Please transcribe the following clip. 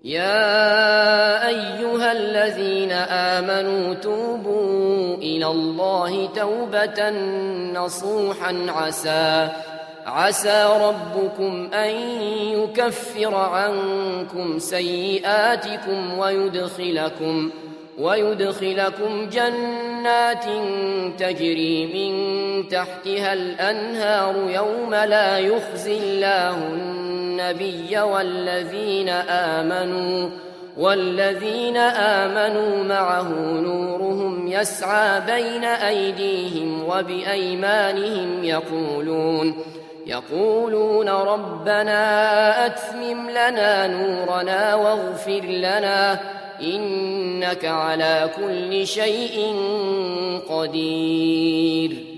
يا أيها الذين آمنوا توبوا إلى الله توبة نصوحا عسى ربكم أن يكفر عنكم سيئاتكم ويدخلكم جنات تجري من تحتها الأنهار يوم لا يخزي الله النبي والذين آمنوا معه نورهم يسعى بين أيديهم وبأيمانهم يقولون ربنا أتمم لنا نورنا واغفر لنا إنك على كل شيء قدير.